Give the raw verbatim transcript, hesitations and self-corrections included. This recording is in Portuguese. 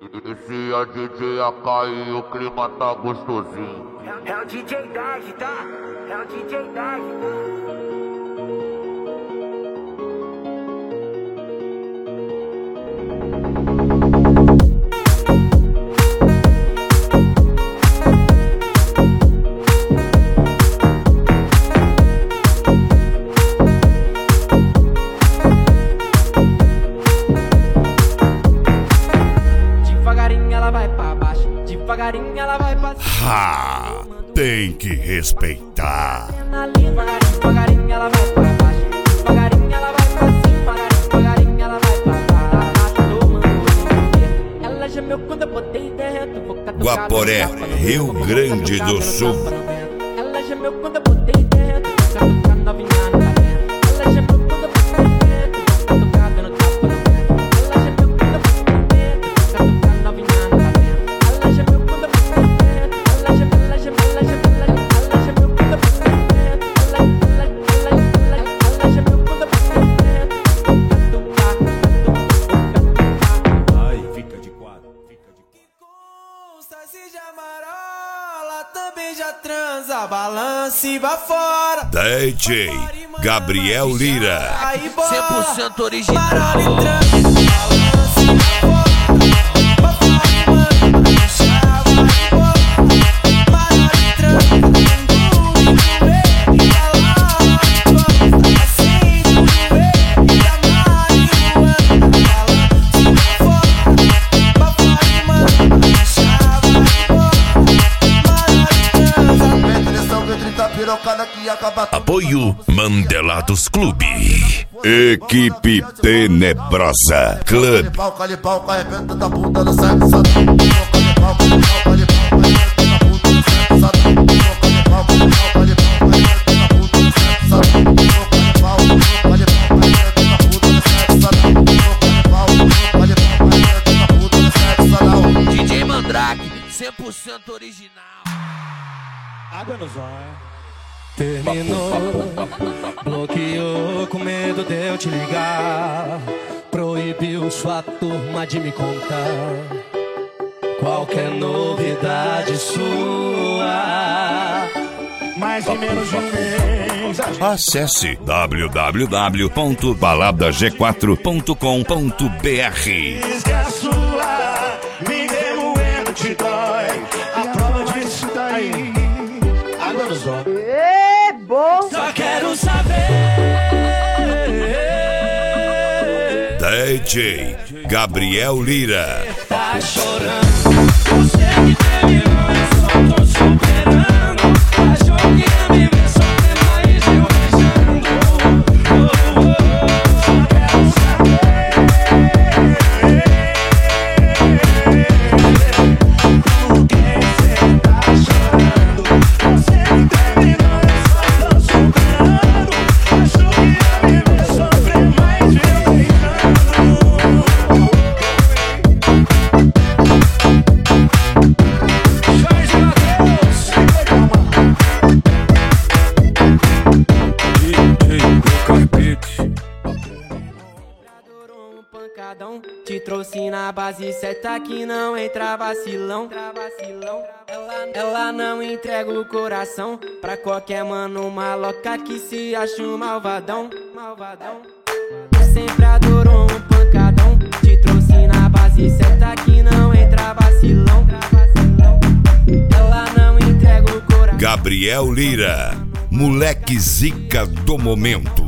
Esse é D J A K e o clima tá gostosinho. É, é o D J Dag, tá? É o D J Dag. Devagarinho ela vai pra cima. Ah, tem que respeitar. Devagarinho ela vai pra baixo. Devagarinho ela vai pra cima. Devagarinho ela vai pra baixo. Ela gemeu quando eu botei dentro. Guaporé, Rio Grande do Sul. Ela gemeu quando eu botei dentro. Tocar novinha no talento. Ela gemeu quando eu botei dentro. Tocar dando tapa no vento. Ela gemeu quando eu botei dentro. Tocar novinha no talento. Também já transa, balança e vai fora. D J Gabriel Lira, cem por cento original. Apoio Mandelados Clube, Equipe Tenebrosa Club. D J Mandrake, cem por cento original. Água no zóio. Terminou, bloqueou com medo de eu te ligar. Proibiu sua turma de me contar qualquer novidade sua. Mais em menos de um mês. Acesse w w w ponto balada g quatro ponto com ponto b r. Me remoendo te dói. A prova disso tá aí. Água no zóio. Bom. Só quero saber. D J Gabriel Lira. Tá chorando. Você que terminou, eu só tô superando. Achou que ia me ver sofrer, mas eu beijando. Oh, oh, oh. Só quero saber. Por que você tá chorando? Você que terminou. Te trouxe na base certa que não entra vacilão. Ela, ela não entrega o coração pra qualquer mano maloca que se acha um malvadão. Malvadão. Sempre adorou um pancadão. Te trouxe na base certa que não entra vacilão. Ela não entrega o coração. Gabriel Lira, moleque zica do momento.